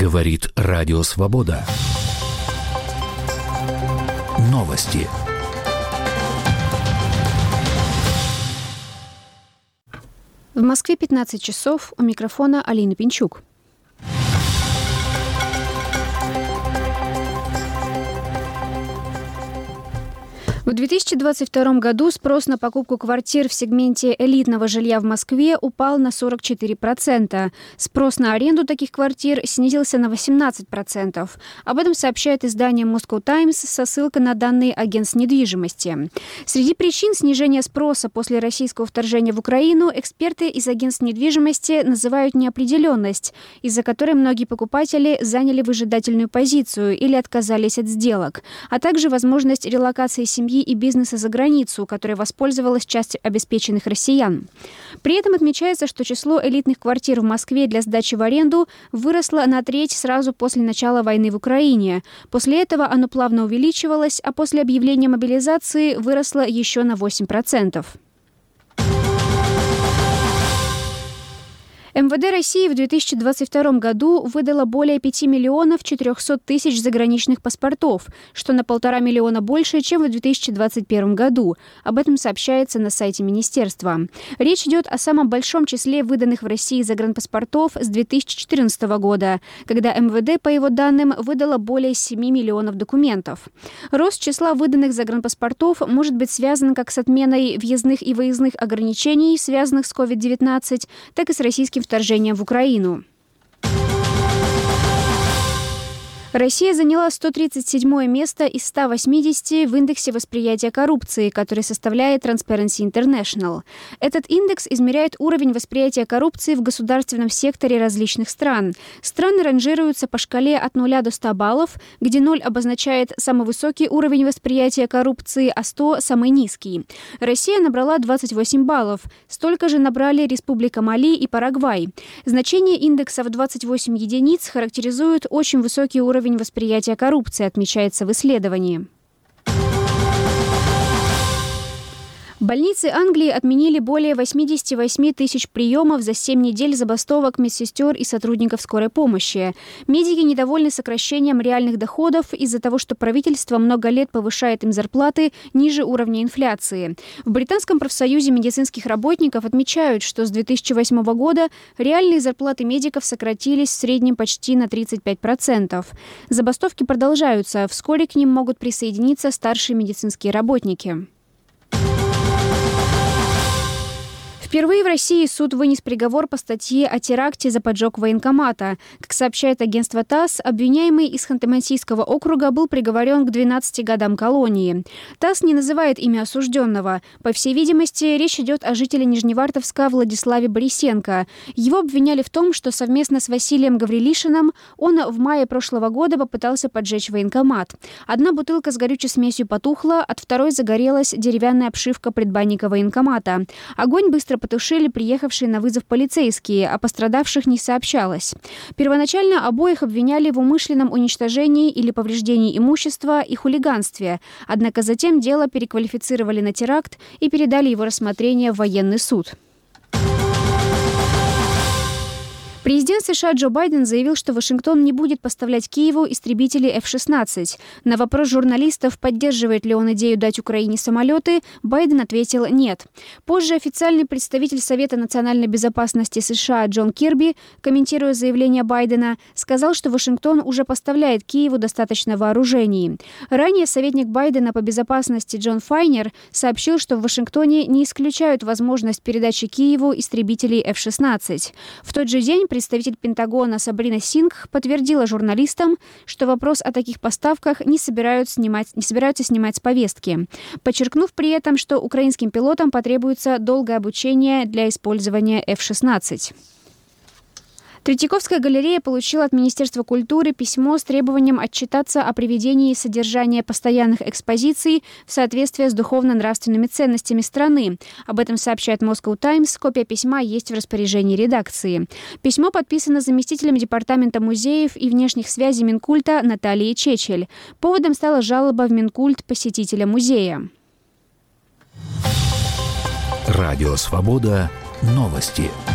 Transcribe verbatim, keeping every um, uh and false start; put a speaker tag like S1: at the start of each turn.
S1: Говорит Радио Свобода. Новости.
S2: В Москве пятнадцать часов. У микрофона Алина Пинчук. В две тысячи двадцать втором году спрос на покупку квартир в сегменте элитного жилья в Москве упал на сорок четыре процента. Спрос на аренду таких квартир снизился на восемнадцать процентов. Об этом сообщает издание Moscow Times со ссылкой на данные агентств недвижимости. Среди причин снижения спроса после российского вторжения в Украину эксперты из агентств недвижимости называют неопределенность, из-за которой многие покупатели заняли выжидательную позицию или отказались от сделок, а также возможность релокации семьи и бизнеса за границу, которой воспользовалась часть обеспеченных россиян. При этом отмечается, что число элитных квартир в Москве для сдачи в аренду выросло на треть сразу после начала войны в Украине. После этого оно плавно увеличивалось, а после объявления мобилизации выросло еще на восемь процентов. эм вэ дэ России в две тысячи двадцать втором году выдало более пяти миллионов четырехсот тысяч заграничных паспортов, что на полтора миллиона больше, чем в две тысячи двадцать первом году. Об этом сообщается на сайте министерства. Речь идет о самом большом числе выданных в России загранпаспортов с две тысячи четырнадцатого года, когда эм вэ дэ, по его данным, выдало более семи миллионов документов. Рост числа выданных загранпаспортов может быть связан как с отменой въездных и выездных ограничений, связанных с ковид девятнадцать, так и с российским вторжением в Украину. Россия заняла сто тридцать седьмое место из ста восьмидесяти в индексе восприятия коррупции, который составляет Transparency International. Этот индекс измеряет уровень восприятия коррупции в государственном секторе различных стран. Страны ранжируются по шкале от нуля до ста баллов, где ноль обозначает самый высокий уровень восприятия коррупции, а сто – самый низкий. Россия набрала двадцать восемь баллов. Столько же набрали Республика Мали и Парагвай. Значение индекса в двадцать восемь единиц характеризует очень высокий уровень восприятия коррупции, отмечается в исследовании. Больницы Англии отменили более восемьдесят восемь тысяч приемов за семь недель забастовок медсестер и сотрудников скорой помощи. Медики недовольны сокращением реальных доходов из-за того, что правительство много лет повышает им зарплаты ниже уровня инфляции. В Британском профсоюзе медицинских работников отмечают, что с две тысячи восьмого года реальные зарплаты медиков сократились в среднем почти на тридцать пять процентов. Забастовки продолжаются. Вскоре к ним могут присоединиться старшие медицинские работники. Впервые в России суд вынес приговор по статье о теракте за поджог военкомата. Как сообщает агентство ТАСС, обвиняемый из Ханты-Мансийского округа был приговорен к двенадцати годам колонии. ТАСС не называет имя осужденного. По всей видимости, речь идет о жителе Нижневартовска Владиславе Борисенко. Его обвиняли в том, что совместно с Василием Гаврилишиным он в мае прошлого года попытался поджечь военкомат. Одна бутылка с горючей смесью потухла, от второй загорелась деревянная обшивка предбанника военкомата. Огонь быстро потушили приехавшие на вызов полицейские, о пострадавших не сообщалось. Первоначально обоих обвиняли в умышленном уничтожении или повреждении имущества и хулиганстве, однако затем дело переквалифицировали на теракт и передали его рассмотрение в военный суд. Президент США Джо Байден заявил, что Вашингтон не будет поставлять Киеву истребители эф шестнадцать. На вопрос журналистов, поддерживает ли он идею дать Украине самолеты, Байден ответил «нет». Позже официальный представитель Совета национальной безопасности США Джон Кирби, комментируя заявление Байдена, сказал, что Вашингтон уже поставляет Киеву достаточно вооружений. Ранее советник Байдена по безопасности Джон Файнер сообщил, что в Вашингтоне не исключают возможность передачи Киеву истребителей эф шестнадцать. В тот же день представитель Пентагона Сабрина Сингх подтвердила журналистам, что вопрос о таких поставках не собираются снимать, не собираются снимать с повестки, подчеркнув при этом, что украинским пилотам потребуется долгое обучение для использования эф шестнадцать. Третьяковская галерея получила от Министерства культуры письмо с требованием отчитаться о приведении содержания постоянных экспозиций в соответствии с духовно-нравственными ценностями страны. Об этом сообщает Moscow Times. Копия письма есть в распоряжении редакции. Письмо подписано заместителем департамента музеев и внешних связей Минкульта Натальей Чечель. Поводом стала жалоба в Минкульт посетителя музея.
S1: Радио «Свобода». Новости.